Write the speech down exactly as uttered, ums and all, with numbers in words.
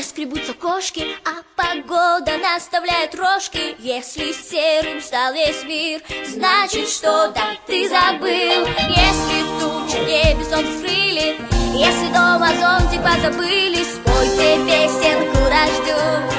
скребутся кошки, а погода наставляет рожки. Если серым стал весь мир, значит, что-то ты забыл. Если тучи в небе солнце скрыли, если дома зонтик позабыли, спойте песенку рождю.